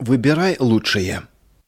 Выбирай лучшее.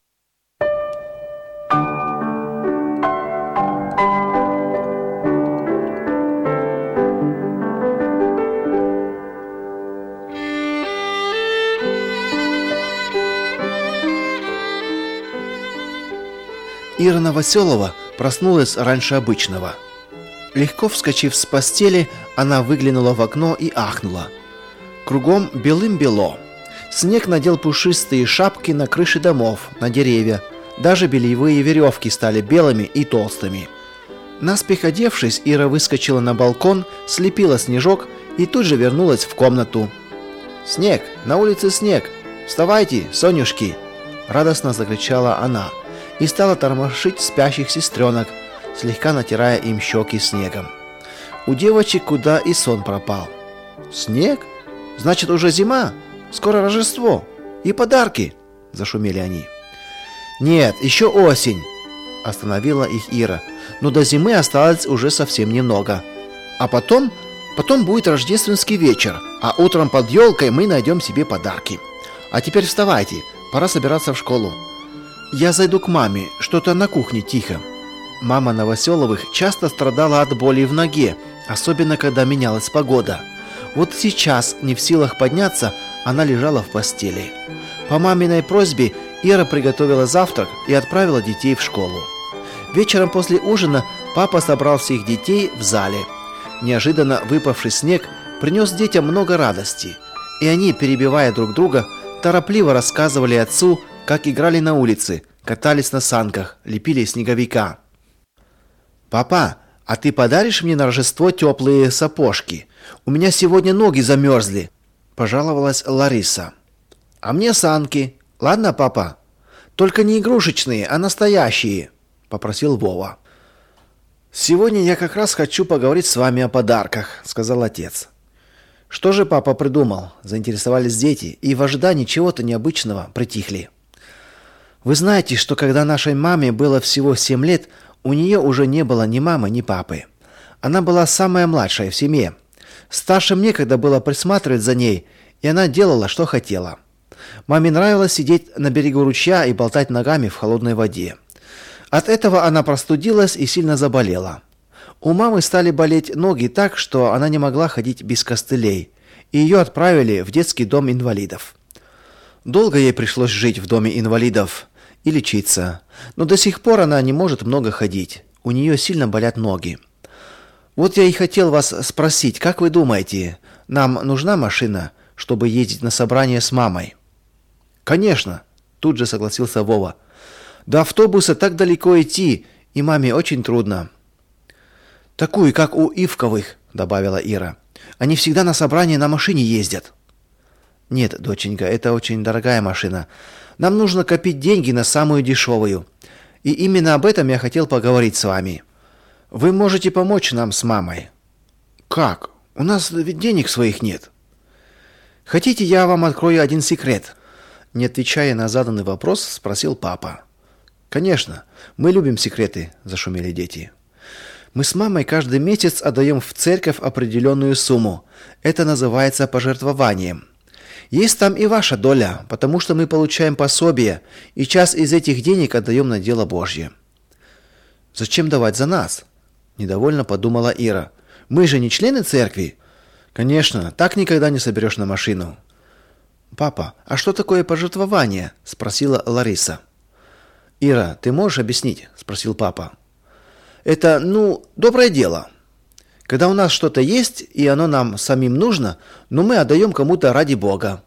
Ира Новоселова проснулась раньше обычного. Легко вскочив с постели, она выглянула в окно и ахнула. Кругом белым-бело. Снег надел пушистые шапки на крыши домов, на деревья. Даже бельевые веревки стали белыми и толстыми. Наспех одевшись, Ира выскочила на балкон, слепила снежок и тут же вернулась в комнату. «Снег! На улице снег! Вставайте, Сонюшки!» Радостно закричала она и стала тормошить спящих сестренок, слегка натирая им щеки снегом. У девочек куда и сон пропал. «Снег? Значит, уже зима? Скоро Рождество! И подарки!» – зашумели они. «Нет, еще осень!» – остановила их Ира. «Но до зимы осталось уже совсем немного. А потом будет рождественский вечер, а утром под елкой мы найдем себе подарки. А теперь вставайте, пора собираться в школу. Я зайду к маме, что-то на кухне тихо». Мама Новоселовых часто страдала от боли в ноге, особенно когда менялась погода. Вот сейчас, не в силах подняться, она лежала в постели. По маминой просьбе Ира приготовила завтрак и отправила детей в школу. Вечером после ужина папа собрал всех детей в зале. Неожиданно выпавший снег принес детям много радости, и они, перебивая друг друга, торопливо рассказывали отцу, как играли на улице, катались на санках, лепили снеговика. «Папа, а ты подаришь мне на Рождество теплые сапожки? У меня сегодня ноги замерзли», – пожаловалась Лариса. «А мне санки. Ладно, папа? Только не игрушечные, а настоящие», – попросил Вова. «Сегодня я как раз хочу поговорить с вами о подарках», – сказал отец. «Что же папа придумал?» – заинтересовались дети и в ожидании чего-то необычного притихли. «Вы знаете, что когда нашей маме было всего 7 лет, у нее уже не было ни мамы, ни папы. Она была самая младшая в семье. Старшим некогда было присматривать за ней, и она делала, что хотела. Маме нравилось сидеть на берегу ручья и болтать ногами в холодной воде. От этого она простудилась и сильно заболела. У мамы стали болеть ноги так, что она не могла ходить без костылей, и ее отправили в детский дом инвалидов. Долго ей пришлось жить в доме инвалидов и лечиться, но до сих пор она не может много ходить. У нее сильно болят ноги. Вот я и хотел вас спросить, как вы думаете, нам нужна машина, чтобы ездить на собрание с мамой?» «Конечно», тут же согласился Вова. «До автобуса так далеко идти, и маме очень трудно». «Такую, как у Ивковых», добавила Ира. «Они всегда на собрание на машине ездят». «Нет, доченька, это очень дорогая машина. Нам нужно копить деньги на самую дешевую. И именно об этом я хотел поговорить с вами. Вы можете помочь нам с мамой». «Как? У нас ведь денег своих нет». «Хотите, я вам открою один секрет?» Не отвечая на заданный вопрос, спросил папа. «Конечно, мы любим секреты», зашумели дети. «Мы с мамой каждый месяц отдаем в церковь определенную сумму. Это называется пожертвованием. Есть там и ваша доля, потому что мы получаем пособие, и часть из этих денег отдаем на дело Божье». «Зачем давать за нас?» недовольно подумала Ира. «Мы же не члены церкви». «Конечно, так никогда не соберешь на машину». «Папа, а что такое пожертвование?» спросила Лариса. «Ира, ты можешь объяснить?» спросил папа. «Это, доброе дело. Когда у нас что-то есть, и оно нам самим нужно, но мы отдаем кому-то ради Бога».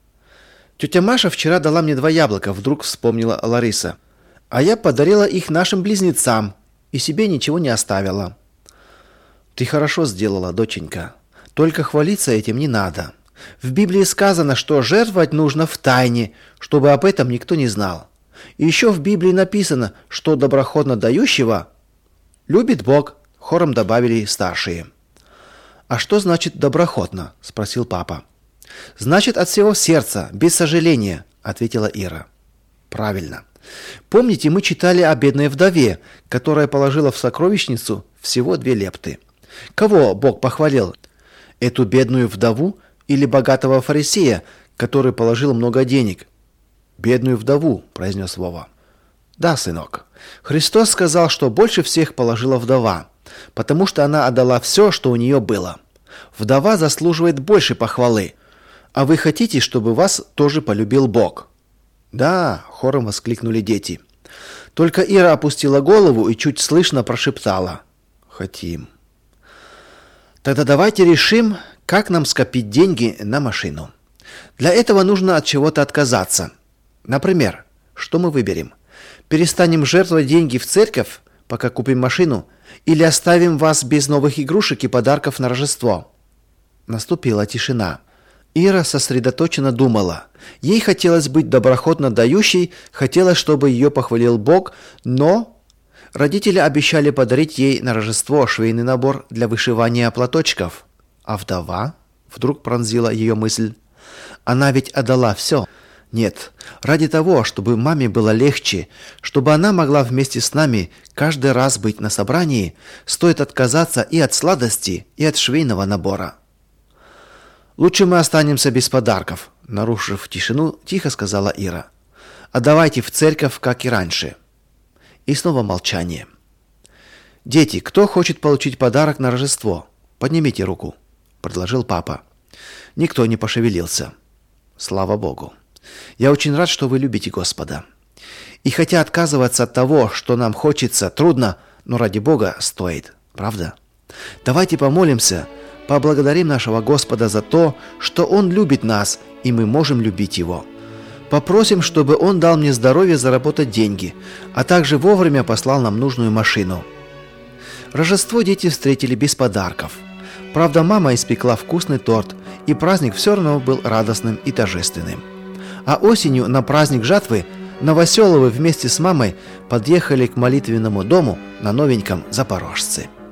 «Тетя Маша вчера дала мне 2 яблока», вдруг вспомнила Лариса. «А я подарила их нашим близнецам и себе ничего не оставила». «Ты хорошо сделала, доченька. Только хвалиться этим не надо. В Библии сказано, что жертвовать нужно в тайне, чтобы об этом никто не знал. И еще в Библии написано, что доброхотно дающего любит Бог», хором добавили старшие. «А что значит доброхотно?» спросил папа. «Значит, от всего сердца, без сожаления», ответила Ира. «Правильно. Помните, мы читали о бедной вдове, которая положила в сокровищницу всего 2 лепты. Кого Бог похвалил? Эту бедную вдову или богатого фарисея, который положил много денег?» «Бедную вдову», – произнес Вова. «Да, сынок. Христос сказал, что больше всех положила вдова, потому что она отдала все, что у нее было. Вдова заслуживает больше похвалы. А вы хотите, чтобы вас тоже полюбил Бог?» «Да», – хором воскликнули дети. Только Ира опустила голову и чуть слышно прошептала: «Хотим». «Тогда давайте решим, как нам скопить деньги на машину. Для этого нужно от чего-то отказаться. Например, что мы выберем? Перестанем жертвовать деньги в церковь, пока купим машину, или оставим вас без новых игрушек и подарков на Рождество?» Наступила тишина. Ира сосредоточенно думала. Ей хотелось быть доброхотно дающей, хотелось, чтобы ее похвалил Бог, но родители обещали подарить ей на Рождество швейный набор для вышивания платочков. А вдова? Вдруг пронзила ее мысль. Она ведь отдала все. Нет, ради того, чтобы маме было легче, чтобы она могла вместе с нами каждый раз быть на собрании, стоит отказаться и от сладости, и от швейного набора. «Лучше мы останемся без подарков», – нарушив тишину, тихо сказала Ира. «А давайте в церковь, как и раньше». И снова молчание. «Дети, кто хочет получить подарок на Рождество? Поднимите руку», – предложил папа. Никто не пошевелился. Слава Богу. Я очень рад, что вы любите Господа. И хотя отказываться от того, что нам хочется, трудно, но ради Бога стоит. Правда? Давайте помолимся, поблагодарим нашего Господа за то, что Он любит нас, и мы можем любить Его. Попросим, чтобы Он дал мне здоровье заработать деньги, а также вовремя послал нам нужную машину. Рождество дети встретили без подарков. Правда, мама испекла вкусный торт, и праздник все равно был радостным и торжественным. А осенью на праздник жатвы Новоселовы вместе с мамой подъехали к молитвенному дому на новеньком Запорожце.